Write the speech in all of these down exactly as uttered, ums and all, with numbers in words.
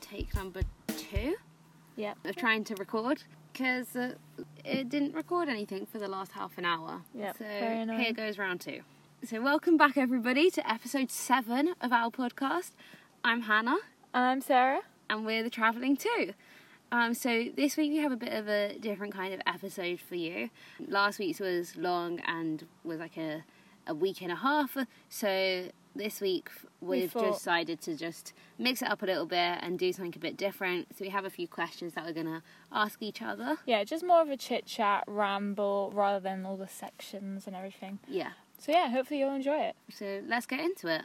take number two yeah. of trying to record, because uh, it didn't record anything for the last half an hour. Yep, so very annoying. here goes round two. So welcome back, everybody, to episode seven of our podcast. I'm Hannah. And I'm Sarah. And we're the Travelling Two. Um, so this week we have a bit of a different kind of episode for you. Last week's was long and was like a, a week and a half. So this week we've we thought... decided to just mix it up a little bit and do something a bit different. So we have a few questions that we're going to ask each other. Yeah, just more of a chit-chat, ramble, rather than all the sections and everything. Yeah. So yeah, hopefully you'll enjoy it. So let's get into it.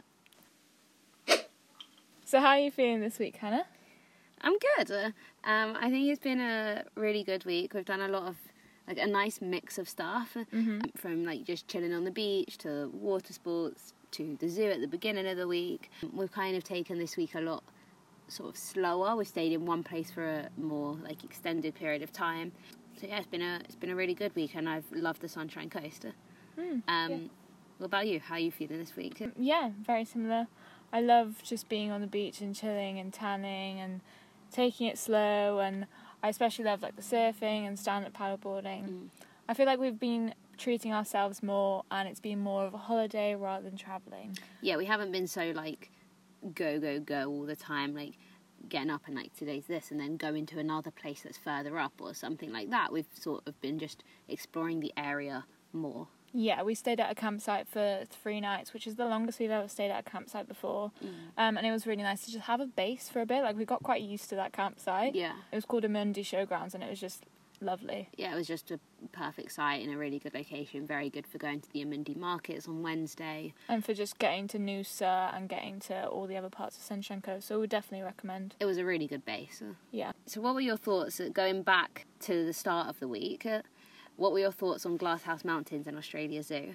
So how are you feeling this week, Hannah? I'm good. Uh, um, I think it's been a really good week. We've done a lot of, like, a nice mix of stuff. Mm-hmm. From, like, just chilling on the beach to water sports to the zoo at the beginning of the week. We've kind of taken this week a lot sort of slower. We've stayed in one place for a more, like, extended period of time. So, yeah, it's been a, it's been a really good week, and I've loved the Sunshine Coast. Mm, um, yeah. What about you? How are you feeling this week? Yeah, very similar. I love just being on the beach and chilling and tanning and taking it slow, and I especially love like the surfing and stand-up paddleboarding. Mm. I feel like we've been treating ourselves more, and it's been more of a holiday rather than travelling. Yeah, we haven't been so like go, go, go all the time, like getting up and like today's this and then going to another place that's further up or something like that. We've sort of been just exploring the area more. Yeah, we stayed at a campsite for three nights, which is the longest we've ever stayed at a campsite before. Mm. Um, and it was really nice to just have a base for a bit. Like, we got quite used to that campsite. Yeah. It was called Amundi Showgrounds, and it was just lovely. Yeah, it was just a perfect site in a really good location. Very good for going to the Amundi markets on Wednesday. And for just getting to Noosa and getting to all the other parts of Sunshine Coast. So we would definitely recommend. It was a really good base. Yeah. So what were your thoughts uh, going back to the start of the week? Uh, what were your thoughts on Glasshouse Mountains and Australia Zoo?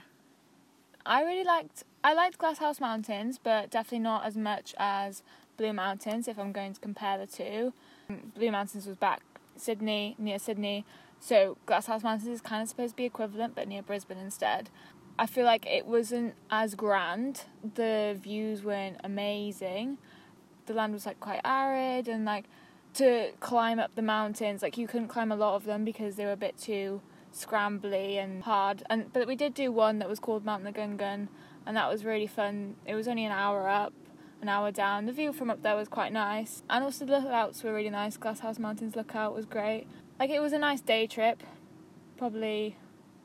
I really liked, I liked Glasshouse Mountains, but definitely not as much as Blue Mountains if I'm going to compare the two. Blue Mountains was back Sydney, near Sydney, so Glasshouse Mountains is kind of supposed to be equivalent, but near Brisbane instead. I feel like it wasn't as grand, the views weren't amazing, the land was like quite arid, and like to climb up the mountains, like you couldn't climb a lot of them because they were a bit too scrambly and hard, and but we did do one that was called Mount Nagungun, and that was really fun. It was only an hour up, an hour down. The view from up there was quite nice, and also the lookouts were really nice. Glasshouse Mountains lookout was great. Like, it was a nice day trip. Probably,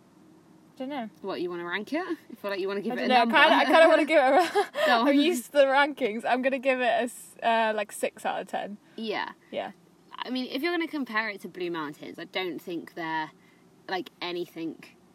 I don't know. What, you want to rank it? I feel like you want to give I it a don't know, number. I kind of I kind of want to give it a... Go on. I'm used to the rankings. I'm going to give it a, uh, like, six out of ten. Yeah. Yeah. I mean, if you're going to compare it to Blue Mountains, I don't think they're like anything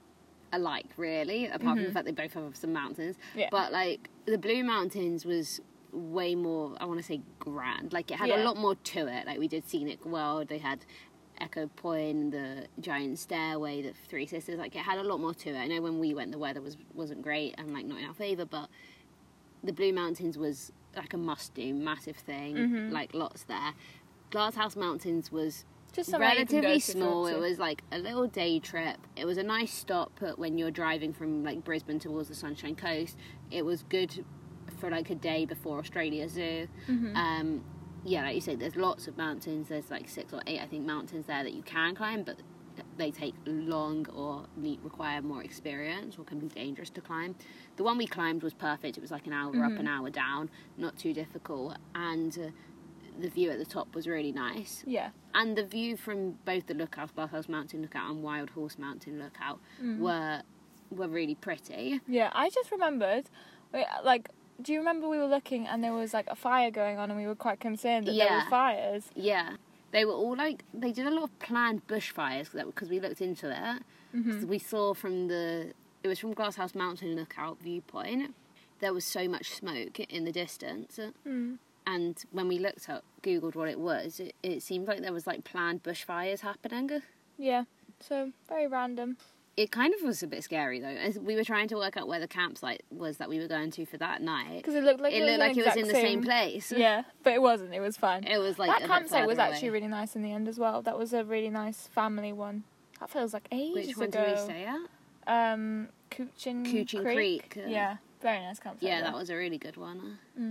alike, really, apart Mm-hmm. from the fact they both have some mountains. Yeah. But like the Blue Mountains was way more, I want to say, grand. Like, it had a Yeah. lot more to it. Like, we did Scenic World, they had Echo Point, the Giant Stairway, the Three Sisters. Like, it had a lot more to it. I know when we went, the weather was wasn't great and like not in our favour, but the Blue Mountains was like a must-do, massive thing. Mm-hmm. Like, lots there. Glasshouse Mountains was Just somewhere you can go relatively to small. for- It was like a little day trip. It was a nice stop when you're driving from like Brisbane towards the Sunshine Coast. It was good for like a day before Australia Zoo. Mhm. Um, yeah, like you said, there's lots of mountains. There's like six or eight, I think, mountains there that you can climb, but they take long or need, require more experience or can be dangerous to climb. The one we climbed was perfect. It was like an hour Mhm. up, an hour down, not too difficult, and uh, the view at the top was really nice. Yeah. And the view from both the lookouts, Glasshouse Mountain Lookout and Wild Horse Mountain Lookout, Mm. were were really pretty. Yeah, I just remembered, wait, like, do you remember we were looking and there was like a fire going on and we were quite concerned that there Yeah. were fires? Yeah, they were all like, they did a lot of planned bushfires because we looked into it. Mm-hmm. So we saw from the, it was from Glasshouse Mountain Lookout viewpoint, there was so much smoke in the distance. Mm. And when we looked up, Googled what it was, it, it seemed like there was like planned bushfires happening. Yeah, so very random. It kind of was a bit scary though. As we were trying to work out where the campsite was that we were going to for that night. Because it looked like it it, looked was like the it was in exact the same place. Yeah, but it wasn't. It was fine. It was like that a bit campsite was further actually away. really nice in the end as well. That was a really nice family one. That feels like ages Which one ago. did we stay at? Um, Coochin, Coochin Creek. Creek, uh, Yeah, very nice campsite. Yeah, there. that was a really good one. Mm.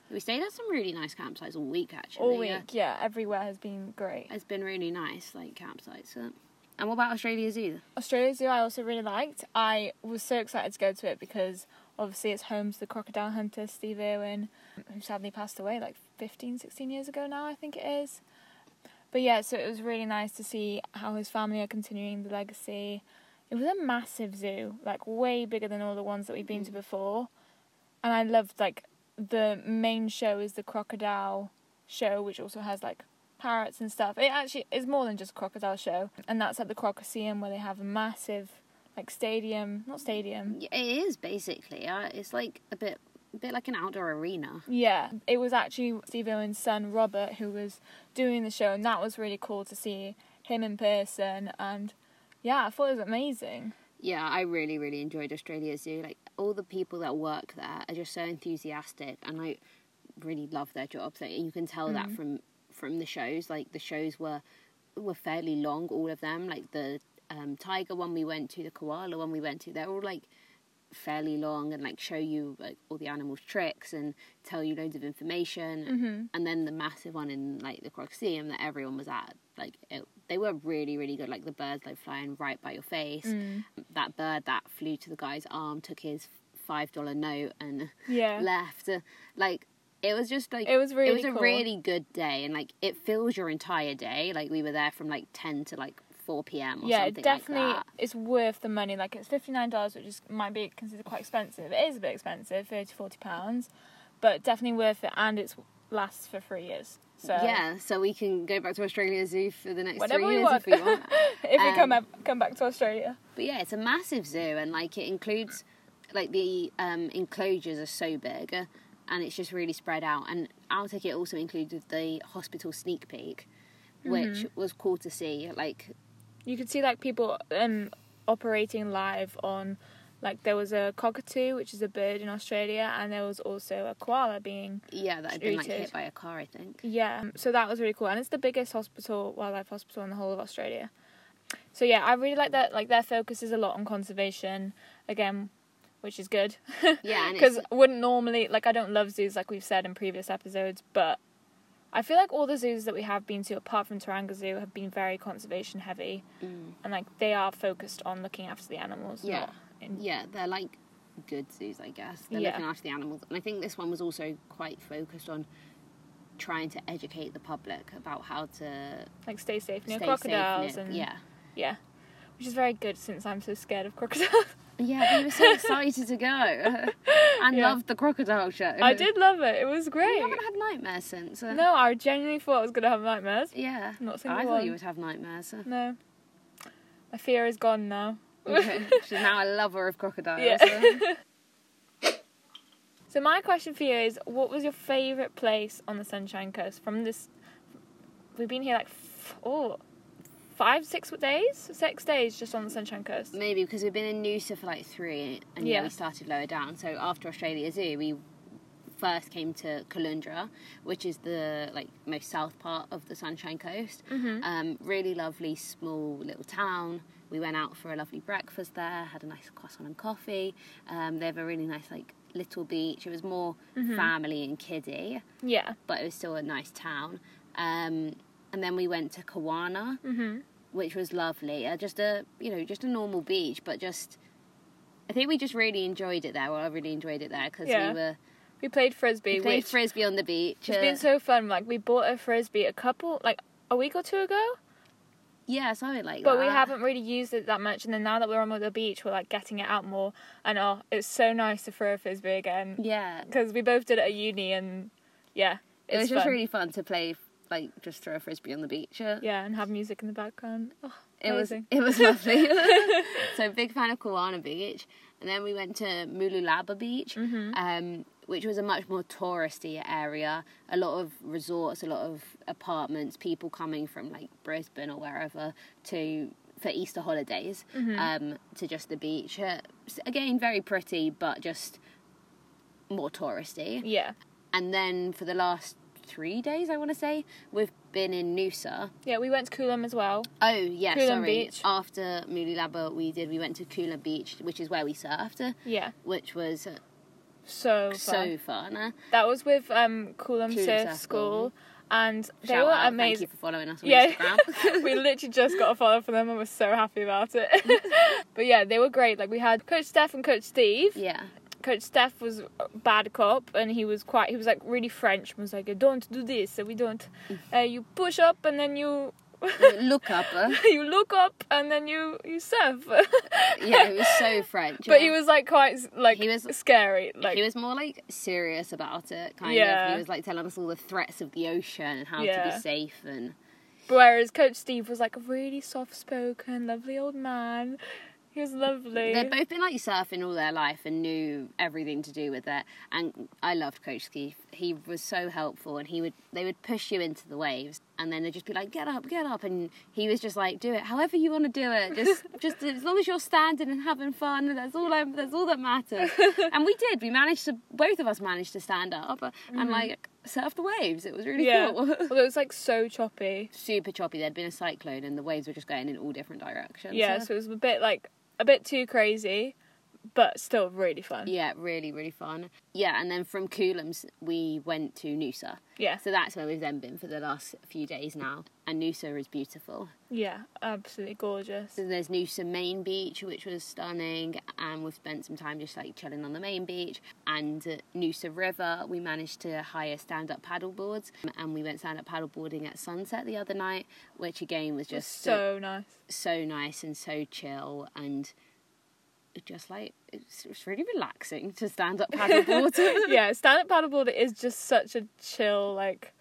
We stayed at some really nice campsites all week, actually. All week, yeah. yeah. Everywhere has been great. It's been really nice, like, campsites. So. And what about Australia Zoo? Australia Zoo I also really liked. I was so excited to go to it because obviously it's home to the crocodile hunter Steve Irwin, who sadly passed away like fifteen, sixteen years ago now, I think it is. But yeah, so it was really nice to see how his family are continuing the legacy. It was a massive zoo, like way bigger than all the ones that we've been to before. And I loved, like, the main show is the crocodile show, which also has like parrots and stuff. It actually is more than just a crocodile show, and that's at the Crocoseum, where they have a massive like stadium, not stadium. It is basically. Uh, it's like a bit, a bit like an outdoor arena. Yeah, it was actually Steve Irwin's son Robert who was doing the show, and that was really cool to see him in person. And yeah, I thought it was amazing. Yeah, I really, really enjoyed Australia Zoo. Like, all the people that work there are just so enthusiastic, and like really love their jobs. Like, you can tell mm. that from. from the shows. Like, the shows were were fairly long, all of them. Like the um, tiger one we went to, the koala one we went to, they're all like fairly long and like show you like all the animals' tricks and tell you loads of information. Mm-hmm. And then the massive one in like the Crocoseum that everyone was at, like it, they were really, really good. Like the birds like flying right by your face. Mm. That bird that flew to the guy's arm took his five dollar note and yeah. left. Uh, like It was just like it was really it was cool. a really good day, and like it fills your entire day. Like, we were there from like ten to like four p.m. or yeah, something definitely like that. It's worth the money. Like, it's fifty-nine dollars, which is might be considered quite expensive. It is a bit expensive, thirty to forty pounds, but definitely worth it, and it lasts for three years. So yeah, so we can go back to Australia Zoo for the next Whatever three we years want. if we want. if um, we come up, come back to Australia. But yeah, it's a massive zoo, and like it includes like the um, enclosures are so big. Uh, and it's just really spread out. And our ticket also included the hospital sneak peek, which mm-hmm. was cool to see. Like, you could see like people um operating live on, like, there was a cockatoo, which is a bird in Australia, and there was also a koala being yeah that had been like hit by a car, I think. Yeah, so that was really cool, and it's the biggest hospital, wildlife hospital in the whole of Australia. So yeah, I really like that. Like, their focus is a lot on conservation again, which is good. Yeah, because wouldn't normally, like, I don't love zoos like we've said in previous episodes, but I feel like all the zoos that we have been to, apart from Taronga Zoo, have been very conservation heavy, mm. and like they are focused on looking after the animals. Yeah, not in... yeah, they're like good zoos, I guess. They're yeah. looking after the animals, and I think this one was also quite focused on trying to educate the public about how to like stay safe near stay crocodiles safe near, and yeah, yeah, which is very good since I'm so scared of crocodiles. Yeah, we were so excited to go and yeah. loved the crocodile show. I did love it. It was great. You haven't had nightmares since. Uh, no, I genuinely thought I was going to have nightmares. Yeah. Not a single I thought one. you would have nightmares. Uh. No. My fear is gone now. Okay. She's now a lover of crocodiles. Yeah. Uh. So my question for you is, what was your favourite place on the Sunshine Coast from this... We've been here like... F- oh... Five, six days? Six days just on the Sunshine Coast. Maybe, because we've been in Noosa for like three, and yeah. yeah, we started lower down. So after Australia Zoo, we first came to Caloundra, which is the like most south part of the Sunshine Coast. Mm-hmm. Um, really lovely, small little town. We went out for a lovely breakfast there, had a nice croissant and coffee. Um, they have a really nice like little beach. It was more mm-hmm. family and kiddie. Yeah. But it was still a nice town. Um, and then we went to Kawana. Mm-hmm. Which was lovely. Uh, just a, you know, just a normal beach, but just, I think we just really enjoyed it there. Well, I really enjoyed it there because yeah. we were... We played Frisbee. We played which Frisbee on the beach. It's uh, been so fun. Like, we bought a Frisbee a couple, like, a week or two ago. Yeah, something like but that. But we haven't really used it that much, and then now that we're on the beach, we're, like, getting it out more. And, oh, it's so nice to throw a Frisbee again. Yeah. Because we both did it at uni, and, yeah, It was just fun. really fun to play, like, just throw a Frisbee on the beach. Uh, yeah, and have music in the background. Oh. It Amazing. was it was lovely. So big fan of Kawana Beach, and then we went to Mululaba Beach, mm-hmm. um, which was a much more touristy area. A lot of resorts, a lot of apartments, people coming from like Brisbane or wherever to for Easter holidays mm-hmm. um, to just the beach. Uh, again, very pretty, but just more touristy. Yeah. And then for the last three days, I want to say, we've been in Noosa. Yeah, we went to Coolum as well. Oh, yeah, Coolum sorry. Beach. After Mululaba, we did, we went to Coolum Beach, which is where we surfed. Yeah. Which was So fun. So fun. That was with um, Coolum Coolum Surf Surf School. School. And they Shout were out, amazing. Thank you for following us on Yeah. Instagram. We literally just got a follow from them and we're so happy about it. But yeah, they were great. Like, we had Coach Steph and Coach Steve. Yeah. Coach Steph was a bad cop, and he was quite, he was like really French. He was like, don't do this, so we don't, uh, you push up and then you... Look up. Uh. you look up and then you, you surf. Yeah, he was so French. But yeah. he was like quite, like, He was- scary. Like, He was more like serious about it, kind Yeah. of. He was like telling us all the threats of the ocean and how to Yeah. be safe and whereas Coach Steve was like a really soft-spoken, lovely old man. He was lovely. they'd both been like surfing all their life and knew everything to do with it. And I loved Coach Steve. He was so helpful, and he would they would push you into the waves, and then they'd just be like, "Get up, get up," and he was just like, "Do it however you want to do it. Just, just as long as you're standing and having fun. That's all. I, that's all that matters." And we did. We managed to. Both of us managed to stand up and Mm-hmm. like surf the waves. It was really yeah. cool. Well, it was like so choppy. Super choppy. There'd been a cyclone, and the waves were just going in all different directions. Yeah, so it was a bit like a bit too crazy, but still really fun. Yeah, really, really fun. Yeah, and then from Coolums, we went to Noosa. Yeah. So that's where we've then been for the last few days now. And Noosa is beautiful. Yeah, absolutely gorgeous. So there's Noosa Main Beach, which was stunning, and we've spent some time just like chilling on the main beach. And uh, Noosa River, we managed to hire stand-up paddle boards, and we went stand-up paddle boarding at sunset the other night, which again was It was just so nice. so nice and so chill, and just like it's, it's really relaxing to stand up paddleboard. Yeah, stand-up paddleboard is just such a chill, like...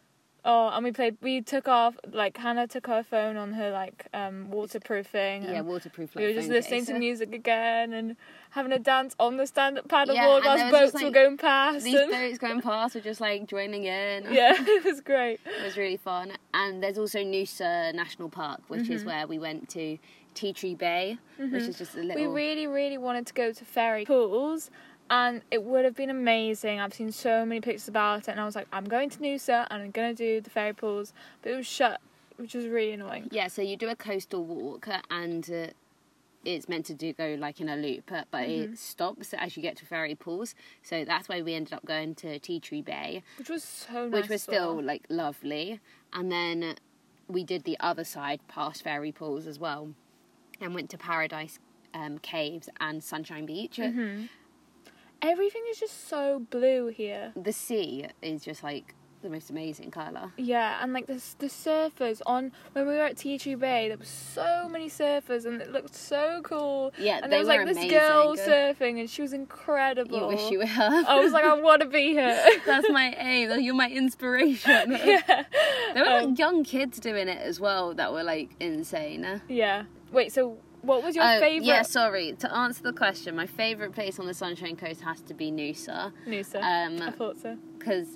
Oh, and we played, we took off, like, Hannah took her phone on her, like, um, waterproofing. Yeah, and waterproof. we Like, were just phone listening case. to music again and having a dance on the stand-up paddleboard Yeah, and whilst there was boats just, were like, going past. These and- boats going past were just like joining in. Yeah, it was great. It was really fun. And there's also Noosa National Park, which Mm-hmm. is where we went to Tea Tree Bay, which is just a little... We really, really wanted to go to fairy pools, and it would have been amazing. I've seen so many pictures about it, and I was like, I'm going to Noosa, and I'm going to do the fairy pools, but it was shut, which was really annoying. Yeah, so you do a coastal walk, and uh, it's meant to do go like in a loop, uh, but Mm-hmm. it stops as you get to fairy pools. So that's why we ended up going to Tea Tree Bay, Which was so nice. which was as still well. like lovely. And then we did the other side past fairy pools as well, and went to Paradise um, Caves and Sunshine Beach. Mm-hmm. Everything is just so blue here. The sea is just like the most amazing colour. Yeah, and like the the surfers on when we were at Tea Tree Bay, there were so many surfers, and it looked so cool. Yeah, and they there was were like this amazing. girl surfing, and she was incredible. You wish you were her. I was like, I want to be here. That's my aim. You're my inspiration. Yeah. There were Um, like young kids doing it as well that were like insane. Yeah. Wait, so what was your Oh, favourite? yeah, sorry. To answer the question, my favourite place on the Sunshine Coast has to be Noosa. Noosa. Um, I thought so. Because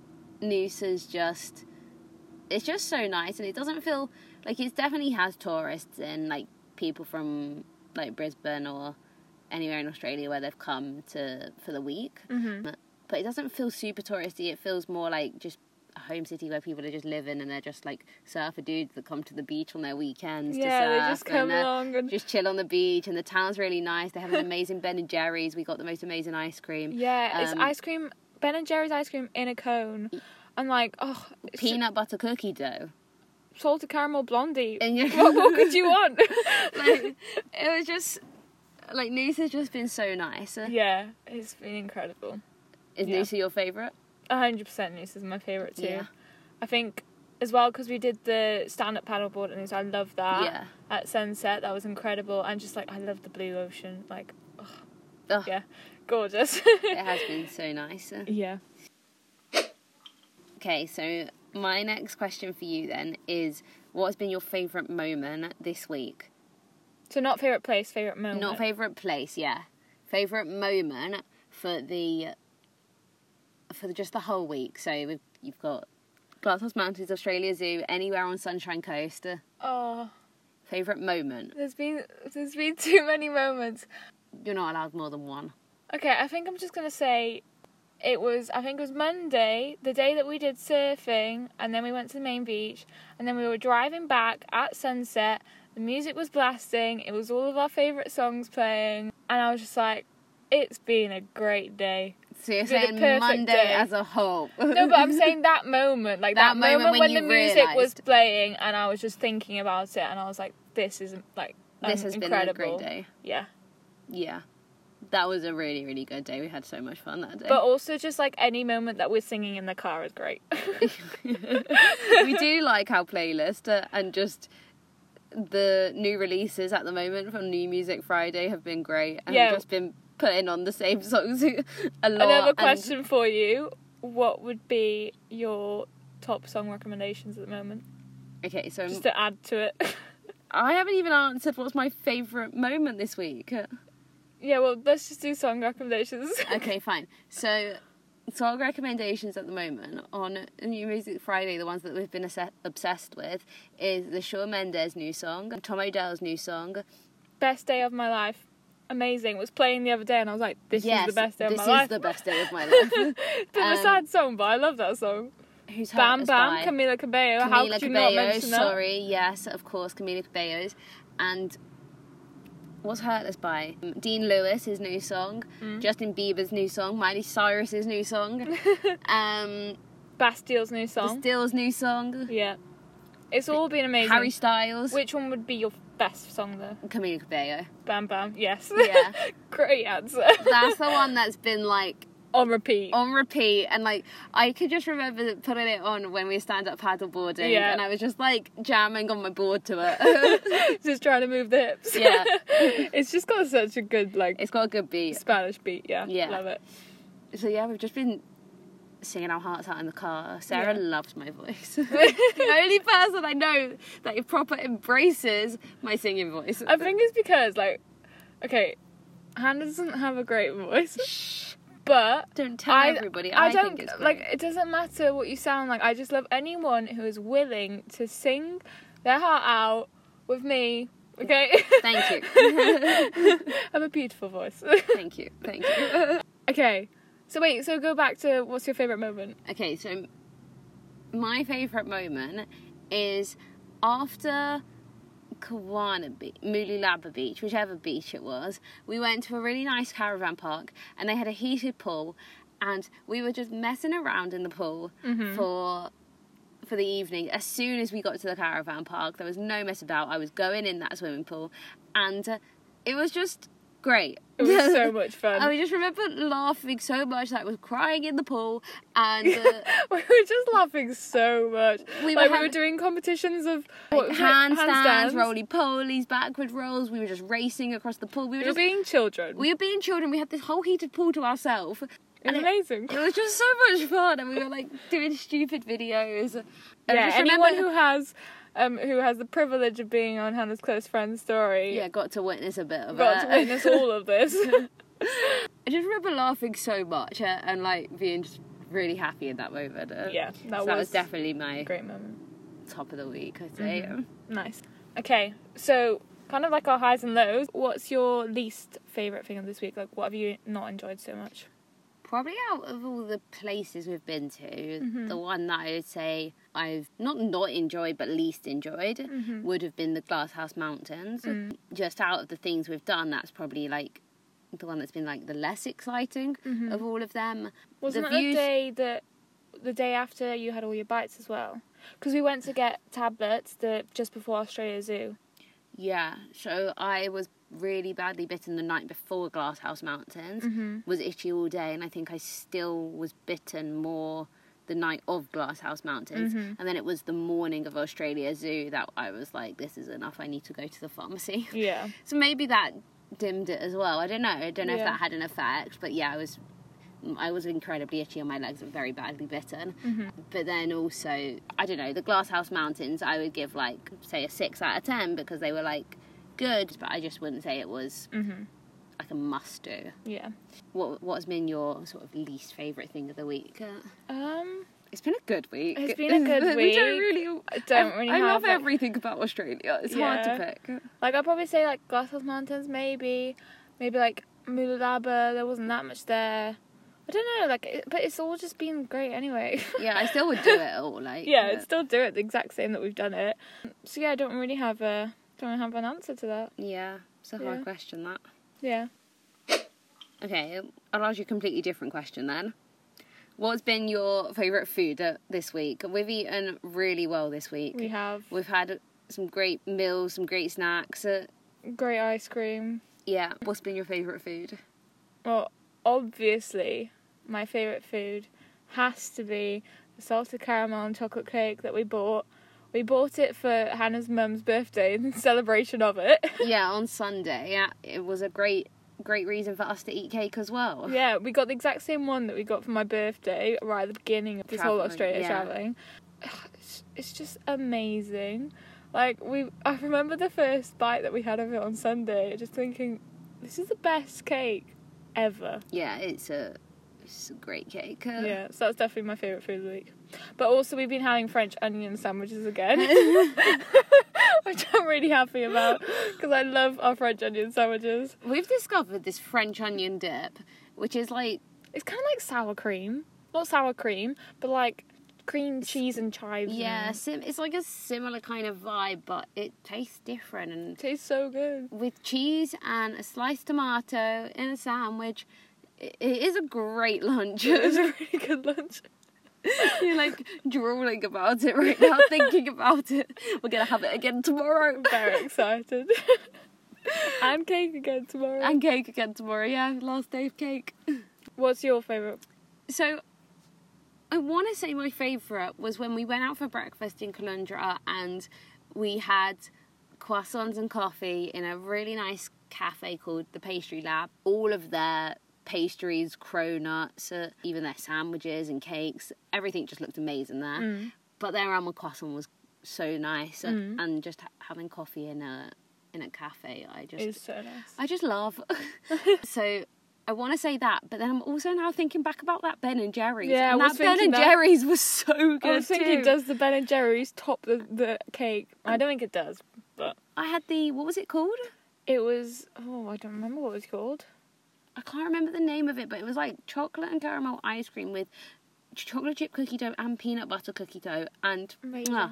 Noosa's just... It's just so nice, and it doesn't feel... Like, it definitely has tourists and, like, people from, like, Brisbane or anywhere in Australia where they've come to for the week. Mm-hmm. But it doesn't feel super touristy. It feels more like just a home city where people are just living, and they're just like surfer dudes that come to the beach on their weekends Yeah, to surf. they just come and, uh, along and just chill on the beach, and the town's really nice. They have an amazing Ben and Jerry's. We got the most amazing ice cream. yeah, it's Um, ice cream, Ben and Jerry's ice cream in a cone. I'm like, oh, it's Peanut butter cookie dough. salted caramel blondie. And you- what, what could you want? like, it was just like Noosa's just been so nice. Yeah, it's been incredible. Is Yeah. Noosa your favourite? one hundred percent Noosa's my favourite too. Yeah. I think as well because we did the stand-up paddleboard and I love that. Yeah. At sunset, that was incredible. And just like, I love the blue ocean. Like, ugh, Ugh, yeah, gorgeous. it has been so nice. Yeah. Okay, so my next question for you then is, what has been your favourite moment this week? So not favourite place, favourite moment. Not favourite place, yeah. Favourite moment for the for the, just the whole week. So we've, you've got Glasshouse Mountains, Australia Zoo, anywhere on Sunshine Coast. Oh, Favourite moment? there's been there's been too many moments. You're not allowed more than one. Okay, I think I'm just gonna say it was I think it was Monday, the day that we did surfing, and then we went to the main beach, and then we were driving back at sunset. The music was blasting. It was all of our favourite songs playing, and I was just like, it's been a great day. So you're It's been a saying perfect Monday day. as a whole. No, but I'm saying that moment, like That that, moment moment, when when, you the music was realised. playing and I was just thinking about it and I was like, this is like um, This has incredible. been a great day. Yeah. Yeah. That was a really, really good day. We had so much fun that day. But also just like any moment that we're singing in the car is great. We do like our playlist uh, and just the new releases at the moment from New Music Friday have been great. And Yeah. we've just been putting on the same songs a lot. Another and- question for you. What would be your top song recommendations at the moment? Okay, so Just to add to it. I haven't even answered what's my favourite moment this week. Yeah, well, let's just do song recommendations. Okay, fine. So, song recommendations at the moment on New Music Friday, the ones that we've been asse- obsessed with, is the Shawn Mendes new song, Tom Odell's new song. Best day of my life. Amazing. It was playing the other day and I was like, this yes, is the best day of this my is life. the best day of my life. It's a Um, sad song, but I love that song. Who's Hurt Bam Us Bam, By? Camila Cabello. How Camila could you not Cabello, mention that? sorry, yes, of course, Camila Cabello's. And what's Hurt Us By? Dean Lewis, his new song. Mm. Justin Bieber's new song. Miley Cyrus's new song. um, Bastille's new song. Bastille's new song. Yeah. It's all been amazing. Harry Styles. Which one would be your best song though? Camila Cabello. Bam Bam, yes. Yeah. Great answer. That's the one that's been like On repeat. on repeat, and like I could just remember putting it on when we stand up paddleboarding, Yeah. and I was just like jamming on my board to it. Just trying to move the hips. Yeah. It's just got such a good, like, It's got a good beat. Spanish beat, yeah. Yeah. Love it. So yeah, we've just been singing our hearts out in the car. Sarah Yeah. loves my voice. The only person I know that proper embraces my singing voice. I think it's because, like, okay, Hannah doesn't have a great voice, but Don't tell I, everybody. I, I don't think it's great. like. It doesn't matter what you sound like. I just love anyone who is willing to sing their heart out with me. Okay. Thank you. I have a beautiful voice. Thank you. Thank you. Okay. So wait. So go back to what's your favorite moment? Okay, so my favourite moment is after Kawana Beach, Mulilaba Beach, whichever beach it was, we went to a really nice caravan park and they had a heated pool and we were just messing around in the pool Mm-hmm. for for the evening. As soon as we got to the caravan park, there was no mess about. I was going in that swimming pool and uh, it was just great. It was so much fun. I just remember laughing so much that I was crying in the pool and uh, we were just laughing so much. We were like we having- were doing competitions of like what was it? handstands, roly-polies, backward rolls. We were just racing across the pool. We were We were just being children. we were being children. We had this whole heated pool to ourselves. It was And it- amazing. It was just so much fun, and we were like doing stupid videos. And I Yeah, just anyone remember- who has um, who has the privilege of being on Hannah's close friend story yeah got to witness a bit of got it. to witness all of this. I just remember laughing so much uh, and like being just really happy in that moment. Uh, Yeah, that so that was was definitely my a great moment. top of the week, I'd say. Mhm. Nice. Okay, so kind of like our highs and lows. What's your least favourite thing of this week? Like, what have you not enjoyed so much? Probably out of all the places we've been to, Mhm. the one that I would say I've not not enjoyed but least enjoyed Mhm. would have been the Glasshouse Mountains. Mm. Just out of the things we've done, that's probably like the one that's been like the less exciting Mhm. of all of them. Wasn't the it views- the day that the day after you had all your bites as well? Because we went to get tablets the just before Australia Zoo. Yeah, so I was really badly bitten the night before Glasshouse Mountains. Mhm. Was itchy all day, and I think I still was bitten more the night of Glasshouse Mountains. Mhm. And then it was the morning of Australia Zoo that I was like, this is enough, I need to go to the pharmacy. Yeah. So maybe that dimmed it as well. I don't know. I don't know if Yeah. that had an effect, but yeah, I was I was incredibly itchy on my legs and very badly bitten. Mhm. But then also, I don't know, the Glasshouse Mountains, I would give like, say, a six out of ten because they were like good, but I just wouldn't say it was Mhm. like a must do. Yeah. What What has been your sort of least favourite thing of the week? Uh, Um. it's been a good week. It's been a good we don't week. really. I don't really I, I have, love like- everything about Australia. It's hard to Yeah. pick. Like, I'd probably say, like, Glasshouse Mountains, maybe. Maybe, like, Mulilaba, there wasn't that much there. I don't know, like, it, but it's all just been great anyway. Yeah, I still would do it all. Like yeah, but- I'd still do it the exact same that we've done it. So, yeah, I don't really have a, don't really have an answer to that. yeah, it's a Yeah. hard question that. Yeah. Okay, I'll ask you a completely different question then. What's been your favourite food uh, this week? We've eaten really well this week. We have. We've had some great meals, some great snacks. Uh, Great ice cream. yeah. What's been your favourite food? Well, obviously, my favourite food has to be the salted caramel and chocolate cake that we bought. We bought it for Hannah's mum's birthday in celebration of it. Yeah, on Sunday. Yeah, it was a great, great reason for us to eat cake as well. Yeah, we got the exact same one that we got for my birthday right at the beginning of this whole Travelling, Australia yeah. travelling. It's, it's just amazing. Like, we, I remember the first bite that we had of it on Sunday, just thinking, this is the best cake ever. Yeah, it's a, it's a great cake. Uh, Yeah, so that's definitely my favourite food of the week. But also we've been having French onion sandwiches again, which I'm really happy about, because I love our French onion sandwiches. We've discovered this French onion dip, which is like, It's kind of like sour cream. Not sour cream, but like cream, cheese and chives. yeah, and sim- it's like a similar kind of vibe, but it tastes different. And it tastes so good. with cheese and a sliced tomato in a sandwich, it, it is a great lunch. It was a really good lunch. You're like drooling about it right now, thinking about it. We're gonna have it again tomorrow. Very excited. And cake again tomorrow. And cake again tomorrow, yeah, last day of cake. What's your favourite? So, I want to say my favourite was when we went out for breakfast in Caloundra and we had croissants and coffee in a really nice cafe called the Pastry Lab. All of their pastries, cronuts, uh, even their sandwiches and cakes, everything just looked amazing there. Mm. But their almond croissant was so nice, uh, Mm. and just ha- having coffee in a in a cafe, I just It's so nice. I just love. So I want to say that, but then I'm also now thinking back about that Ben and Jerry's. Yeah, and I was that Ben thinking and that. Jerry's was so good I was thinking, too. does the Ben and Jerry's top the, the cake? I don't think it does, but I had the, what was it called? it was, oh, I don't remember what it was called. I can't remember the name of it, but it was like chocolate and caramel ice cream with chocolate chip cookie dough and peanut butter cookie dough, and Amazing. mwah,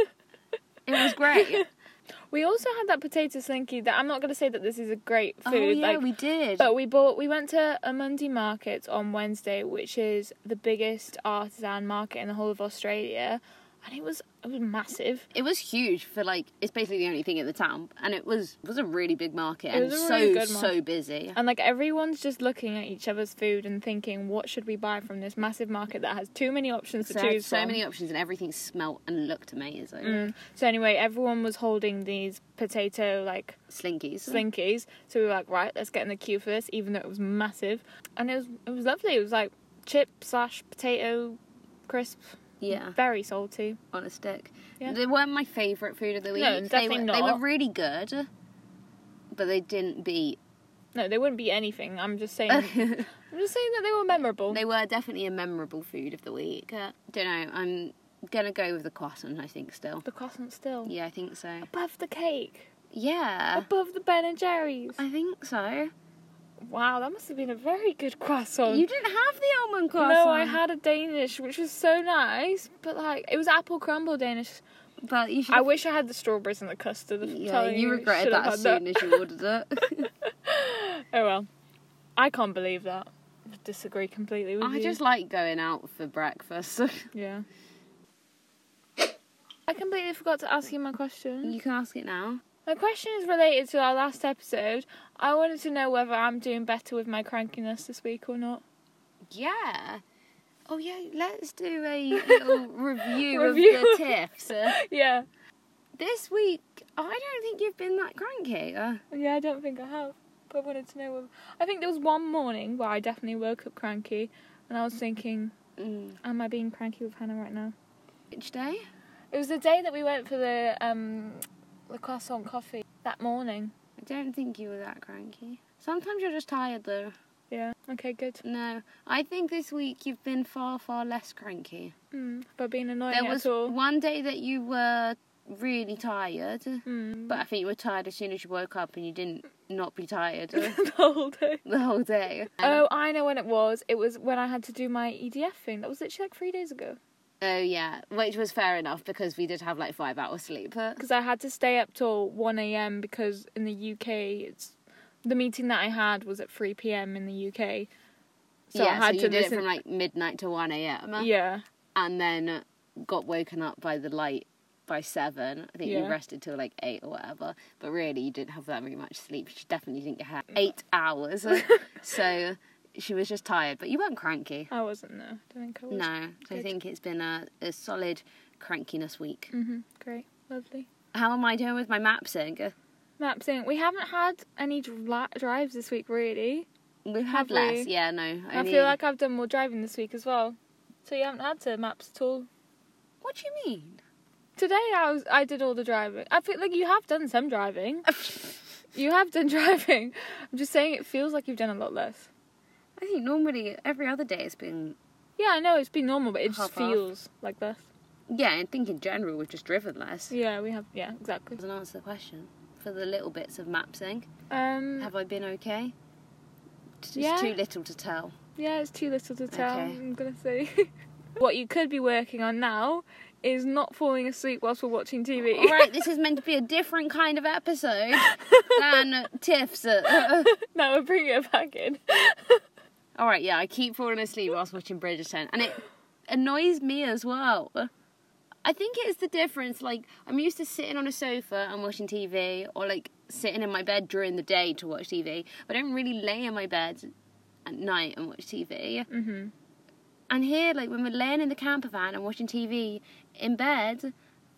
it was great. We also had that potato slinky that I'm not going to say that this is a great food. Oh yeah, like, we did. But we bought, we went to a Monday market on Wednesday, which is the biggest artisan market in the whole of Australia, and it was it was massive. It was huge for like, it's basically the only thing in the town, and it was it was a really big market It and was a so really good so market. busy. And like everyone's just looking at each other's food and thinking, what should we buy from this massive market that has too many options to So, choose so from? many options, and everything smelt and looked amazing. Mm. So anyway, everyone was holding these potato like Slinkies. slinkies. So we were like, right, let's get in the queue for this, even though it was massive. And it was it was lovely. It was like chip slash potato crisp. Yeah, Very salty. on a stick. Yeah. They weren't my favourite food of the week. No, they definitely were, not. They were really good, but they didn't beat. No, they wouldn't be anything. I'm just saying. I'm just saying that they were memorable. They were definitely a memorable food of the week. Uh, don't know. I'm gonna go with the croissant. I think still. The croissant still. Yeah, I think so. Above the cake. Yeah, Above the Ben and Jerry's. I think so. Wow, that must have been a very good croissant. You didn't have the almond croissant. No, I had a Danish, which was so nice, but like it was apple crumble Danish. But you should. I wish I had the strawberries and the custard. I'm Yeah, telling you regretted should have that as had soon as you ordered it. Oh well, I can't believe that. I disagree completely with I you. just like going out for breakfast. Yeah. I completely forgot to ask you my question. You can ask it now. My question is related to our last episode. I wanted to know whether I'm doing better with my crankiness this week or not. Yeah. Oh yeah, let's do a little review, Review. of the tips. Uh, Yeah. this week, I don't think you've been that cranky. Uh, Yeah, I don't think I have. But I wanted to know whether... I think there was one morning where I definitely woke up cranky, and I was thinking, mm, am I being cranky with Hannah right now? which day? It was the day that we went for the um the croissant coffee that morning. I don't think you were that cranky. Sometimes you're just tired though. Yeah. Okay, good. No, I think this week you've been far, far less cranky. Mm, but being annoying There at was all. one day that you were really tired, Mm. but I think you were tired as soon as you woke up and you didn't not be tired the whole day. the whole day. Oh, I know when it was. It was when I had to do my E D F thing. That was literally like three days ago. Oh yeah, which was fair enough because we did have like five hours sleep. Because I had to stay up till one a.m. because in the U K it's the meeting that I had was at three p.m. in the U K. So yeah, I had so you to did listen... it from like midnight to one a.m. Yeah. And then got woken up by the light by seven. I think Yeah. you rested till like eight or whatever. But really, you didn't have that very much sleep. She definitely didn't get eight hours. So she was just tired. But you weren't cranky. I wasn't, no. I don't think I was. No. So I Good. think it's been a, a solid crankiness week. Mm-hmm. Great. Lovely. How am I doing with my mapsing? Mapsing. We haven't had any dri- drives this week, really. We've Have had less. we? Yeah, no. I Only... feel like I've done more driving this week as well. So you haven't had to maps at all. What do you mean? Today I was I did all the driving. I feel like you have done some driving. You have done driving. I'm just saying it feels like you've done a lot less. I think normally every other day it's been... Yeah, I know it's been normal, but it just Half feels like less. Yeah, I think in general we've just driven less. Yeah, we have. Yeah, exactly. Doesn't answer the question. For the little bits of mapsing, Um. have I been okay? It's Yeah. too little to tell. Yeah, it's too little to tell. Okay. I'm gonna say. What you could be working on now is not falling asleep whilst we're watching T V. All right, this is meant to be a different kind of episode than Tiff's. Now we're bringing it back in. All right, yeah, I keep falling asleep whilst watching Bridgerton, and it annoys me as well. I think it's the difference. Like, I'm used to sitting on a sofa and watching T V, or like sitting in my bed during the day to watch T V. But I don't really lay in my bed at night and watch T V. Mhm. And here, like, when we're laying in the camper van and watching T V in bed,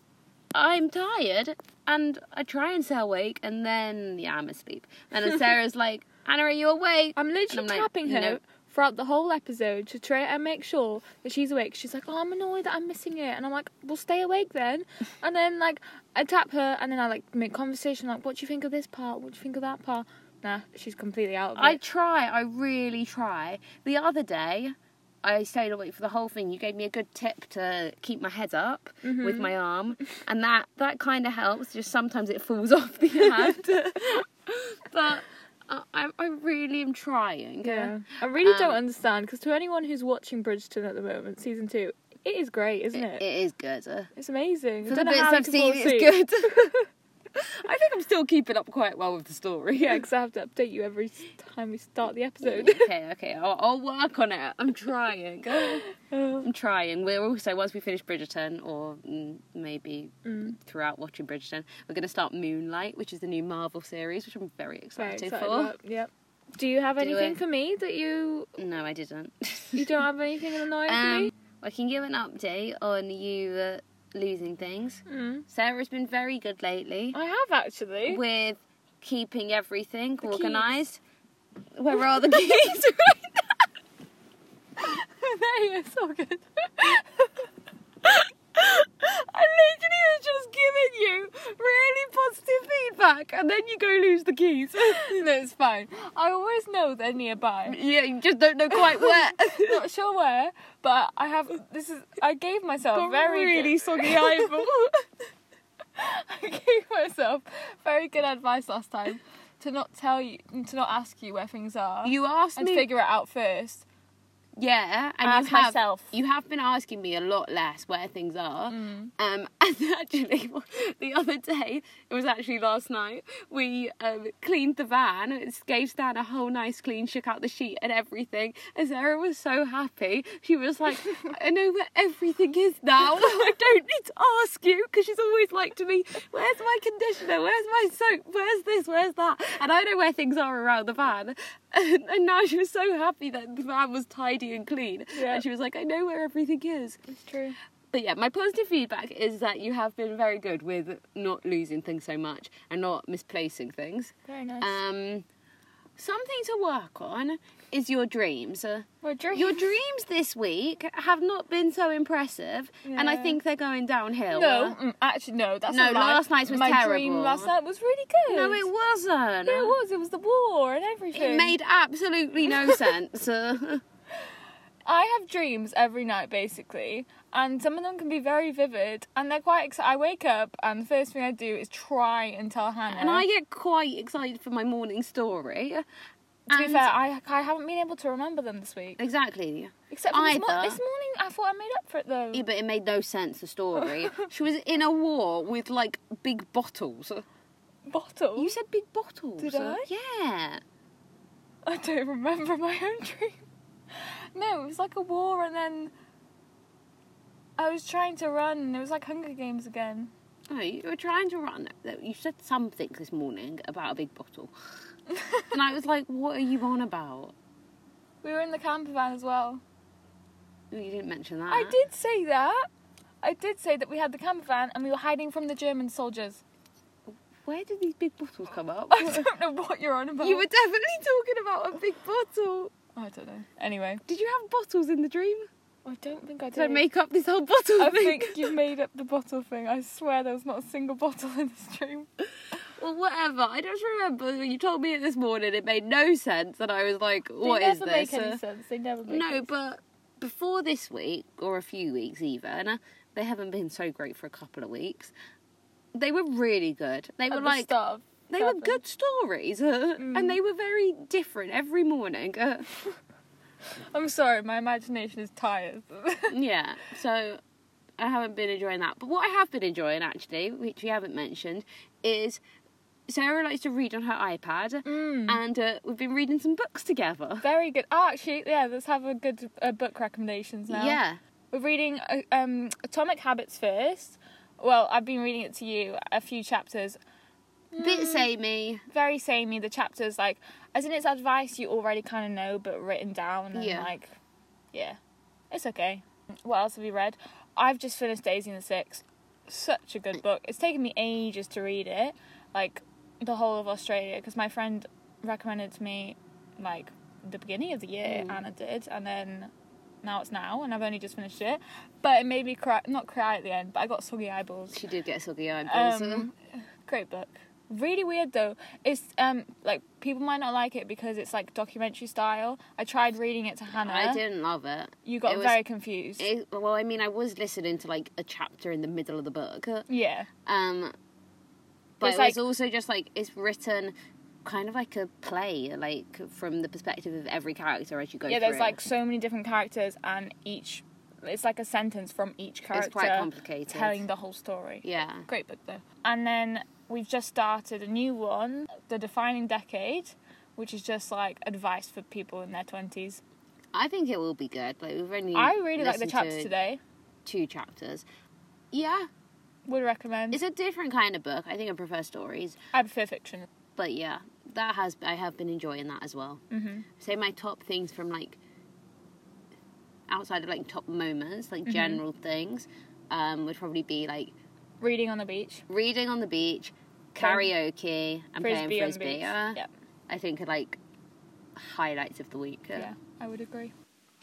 I'm tired, and I try and stay awake, and then, yeah, I'm asleep. And then Sarah's like, Anna, are you awake? I'm literally And I'm like, tapping her "No." throughout the whole episode to try and make sure that she's awake. She's like, oh, I'm annoyed that I'm missing it. And I'm like, well, stay awake then. And then, like, I tap her, and then I, like, make conversation, like, what do you think of this part? What do you think of that part? Nah, she's completely out of it. I try, I really try. The other day, I stayed awake for the whole thing. You gave me a good tip to keep my head up Mm-hmm. with my arm, and that, that kind of helps. Just sometimes it falls off the hand. But I, I, I really am trying. Yeah. I really don't Um, understand, because to anyone who's watching Bridgerton at the moment, season two, it is great, isn't it? It, it is good. Uh, It's amazing. For I the don't know bits how you I've can seen, fall it's asleep. good. I think I'm still keeping up quite well with the story. Yeah, because I have to update you every time we start the episode. okay, okay. I'll, I'll work on it. I'm trying. I'm trying. We're also, once we finish Bridgerton, or mm, maybe Mm. throughout watching Bridgerton, we're going to start Moonlight, which is the new Marvel series, which I'm very Very excited, excited for. about- Yep. Do you have Do anything it. for me that you... No, I didn't. You don't have anything annoying for um, me? I can give an update on you uh, losing things. Mm. Sarah's been very good lately I have, actually. with keeping everything The organised. Where are the keys right now? There you go, so good. I literally was just giving you really positive feedback, and then you go lose the keys. No, it's fine. I always know they're nearby. Yeah, you just don't know quite where. Not sure where, but I have... This is... I gave myself Got very really good... soggy eyeball. I gave myself very good advice last time to not tell you... To not ask you where things are. You asked and me, to figure it out first. yeah, and Ask you have myself. you have been asking me a lot less where things are. Mm. Um, and actually, the other day, it was actually last night, we um, cleaned the van. It gave Stan a whole nice clean, shook out the sheet and everything. And Sarah was so happy. She was like, I know where everything is now. I don't need to ask you, because she's always like to me, where's my conditioner? Where's my soap? Where's this? Where's that? And I know where things are around the van. And, and now she was so happy that the van was tidy and clean. Yeah. And she was like, I know where everything is. It's true. But yeah, my positive feedback is that you have been very good with not losing things so much and not misplacing things. Very nice. Um, something to work on is your dreams. Uh, Well, dream. Your dreams this week have not been so impressive, and I Yeah. think they're going downhill. No, mm, actually, no. That's No, a lie. last night's was My terrible. dream last night was really good. No, it wasn't. Yeah, it was. It was the war and everything. It made absolutely no sense. Uh, I have dreams every night, basically, and some of them can be very vivid, and they're quite exciting. I wake up, and the first thing I do is try and tell Hannah. and I get quite excited for my morning story. To be And- fair, I, I haven't been able to remember them this week. Exactly. Except for this, mo- Either. this morning, I thought I made up for it, though. Yeah, but it made no sense, the story. She was in a war with, like, big bottles. bottles? You said big bottles. Did I? Yeah. I don't remember my own dream. No, it was like a war, and then I was trying to run, and it was like Hunger Games again. Oh, you were trying to run. You said something this morning about a big bottle. And I was like, what are you on about? We were in the camper van as well. You didn't mention that. I did say that. I did say that we had the camper van and we were hiding from the German soldiers. Where did these big bottles come up? I don't know what you're on about. You were definitely talking about a big bottle. I don't know. Anyway. Did you have bottles in the dream? I don't think I did. Did I make up this whole bottle I thing? think you made up the bottle thing. I swear there was not a single bottle in this dream. Well, whatever. I just remember when you told me it this morning, it made no sense, and I was like, "What is They never this?" make any sense. They never make No, any but before this week, or a few weeks even, uh, they haven't been so great for a couple of weeks. They were really good. They were At like the start of they were February. good stories, uh, Mm. and they were very different every morning. Uh, I'm sorry, my imagination is tired. yeah, so I haven't been enjoying that. But what I have been enjoying, actually, which we haven't mentioned, is Sarah likes to read on her iPad, Mm. and uh, we've been reading some books together. Very good. Oh, actually, yeah, let's have a good uh, book recommendations now. Yeah. We're reading uh, um, Atomic Habits first. Well, I've been reading it to you, a few chapters. Bit samey. Very samey. The chapters, like, as in it's advice you already kind of know, but written down. And, Yeah. like, yeah, it's okay. What else have you read? I've just finished Daisy and the Six. Such a good book. It's taken me ages to read it. Like, the whole of Australia, because my friend recommended to me, like, the beginning of the year, Mm. Anna did, and then now it's now, and I've only just finished it. But it made me cry, not cry at the end, but I got soggy eyeballs. She did get soggy eyeballs. Um, great book. Really weird though. It's um like people might not like it because it's like documentary style. I tried reading it to Hannah. I didn't love it. You got It was- very confused. It, well, I mean, I was listening to like a chapter in the middle of the book. yeah. Um, but It's it was like- also just like it's written kind of like a play, like from the perspective of every character as you go Yeah, through. there's like so many different characters and each it's like a sentence from each character. It's quite complicated. Telling the whole story. Yeah. Great book though. And then we've just started a new one, The Defining Decade, which is just like advice for people in their twenties. I think it will be good. Like we've only I really like the listened chapters to today. Two chapters. Yeah, Would recommend. it's a different kind of book. I think I prefer stories, I prefer fiction. but yeah, that has I have been enjoying that as well. Mm-hmm. So my top things from like outside of like top moments, like Mhm. general things, um, would probably be like Reading on the beach. reading on the beach, Playing- karaoke, and Frisbee playing on the frisbee. beach. Yeah, Yeah, I think are like highlights of the week. yeah, I would agree.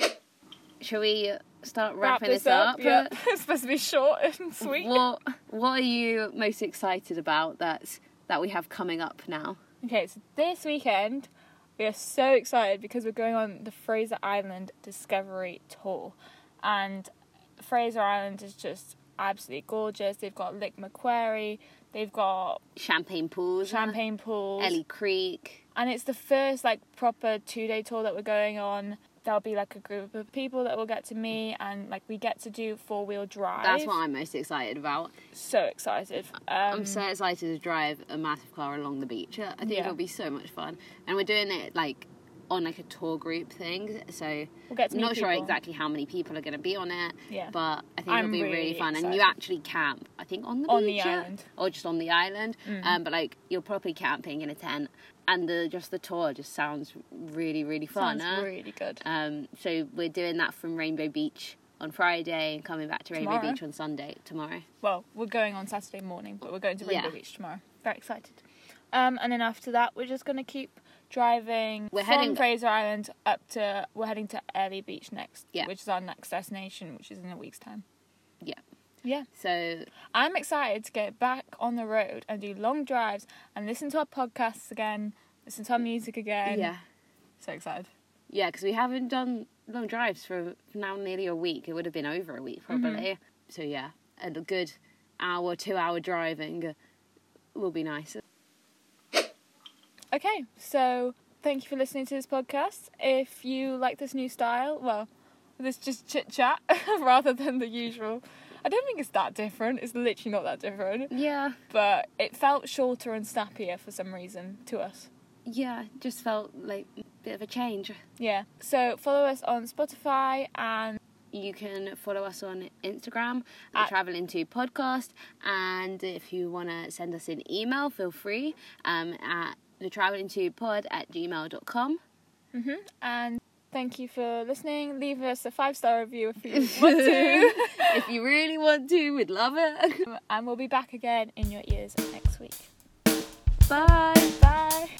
Shall we start Wrap wrapping this this up? Yeah. It's supposed to be short and sweet. What What are you most excited about that's that we have coming up now? Okay, so this weekend we are so excited because we're going on the Fraser Island Discovery Tour, and Fraser Island is just absolutely gorgeous. They've got Lick Macquarie, they've got Champagne pools, Champagne pools, Ellie Creek. and it's the first like proper two-day tour that we're going on. There'll be like a group of people that we'll get to meet, and like we get to do four-wheel drive. That's what I'm most excited about. So excited. Um, I'm so excited to drive a massive car along the beach. I think Yeah. it'll be so much fun, and we're doing it like on like a tour group thing. So we'll get to I'm meet not sure people. exactly how many people are going to be on it. Yeah. But I think I'm it'll be really, really fun, and you excited. actually camp. I think on the On the beach, yeah? island. or just on the island. Mm. Um, but like you're probably camping in a tent, and the just the tour just sounds really really fun. Sounds huh? really good. Um, so we're doing that from Rainbow Beach on Friday and coming back to Rainbow Tomorrow. Beach on Sunday tomorrow. Well, we're going on Saturday morning, but we're going to Rainbow Yeah. Beach tomorrow. Very excited. Um, and then after that, we're just going to keep driving We're from heading- Fraser Island up to, we're heading to Ellie Beach next, Yeah. which is our next destination, which is in a week's time. Yeah. Yeah. So I'm excited to get back on the road and do long drives and listen to our podcasts again, listen to our music again. yeah, So excited. yeah, because we haven't done long drives for now nearly a week. It would have been over a week probably. Mm-hmm. So yeah, a good hour, two hour driving will be nice. Okay, so thank you for listening to this podcast. If you like this new style, well, this just chit chat rather than the usual. I don't think it's that different. It's literally not that different. Yeah. But it felt shorter and snappier for some reason to us. Yeah, just felt like a bit of a change. Yeah. So follow us on Spotify, and you can follow us on Instagram at, At- Travelling To Podcast. And if you want to send us an email, feel free um, at the travelling to pod at gmail dot com. Mm-hmm. And thank you for listening. Leave us a five-star review if you want to. If you really want to, we'd love it. And we'll be back again in your ears next week. Bye. Bye.